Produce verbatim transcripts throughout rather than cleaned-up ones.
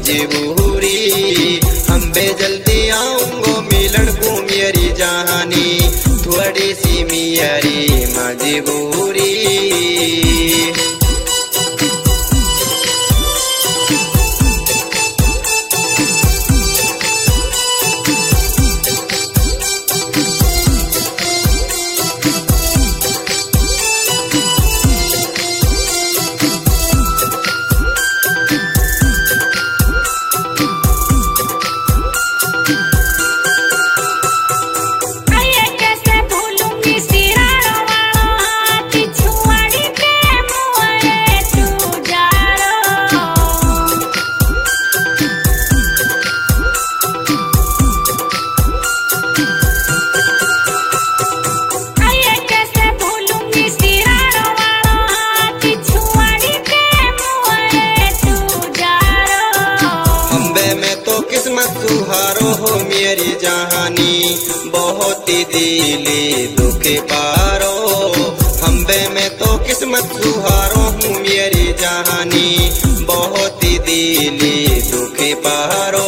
मजबूरी। अम्बे जल्दी आऊंगो मिलन को मेरी जहानी, थोड़ी सी मेरी मजबूरी। सुहारो हो मेरी जहानी, बहुत ही दिली दुख पारो। अम्बे में तो किस्मत सुहारो हूँ मेरी जहानी, बहुत ही दिली दुख पारो।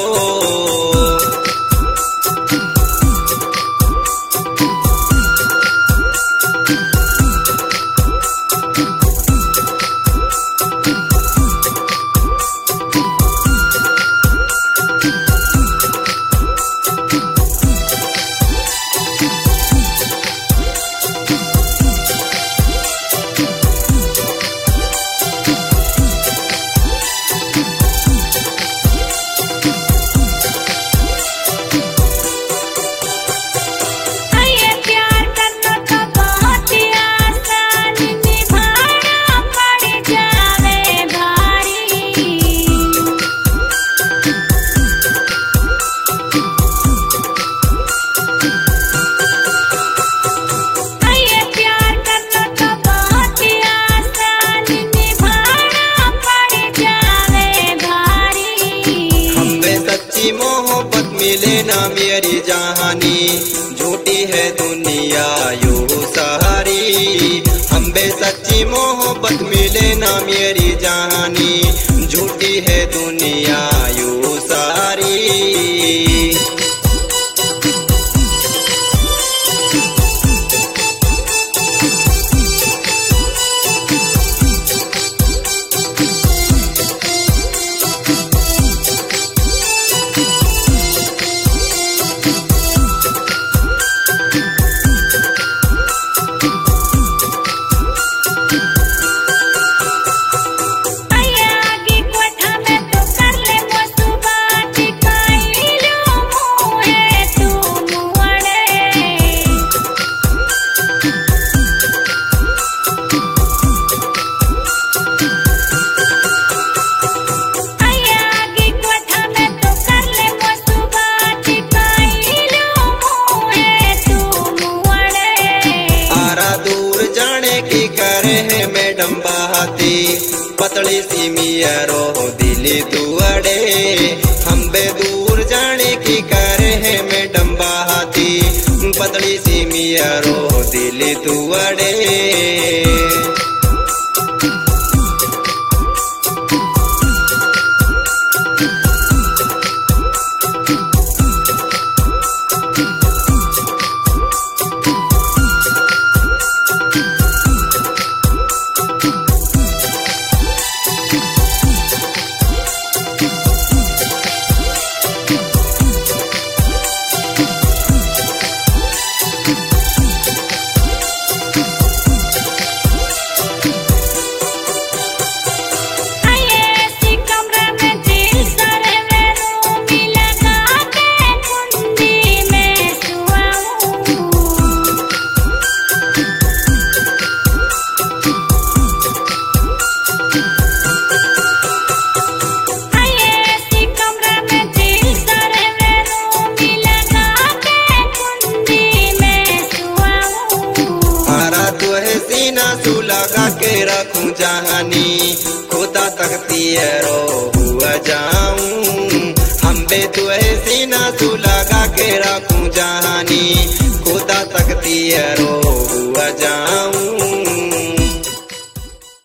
मोहब्बत मिले ना मेरी जहानी, झूठी है दुनिया यूं सारी। अम्बे सच्ची मोहब्बत मिले ना मेरी जहानी, झूठी है दुनिया यूं सारी। मैडम बहाती पतली सी मियारो दिली दुआड़े, अम्बे दूर जाने की करे है मैडम बहाती पतली सी मियारो दिली दुआड़े। रखूं जहानी खुदा तकती है रो हुआ जाऊं, अम्बे तू ऐसी ना तू लगा के रखूं जहानी खुदा तकती है रो हुआ जाऊं।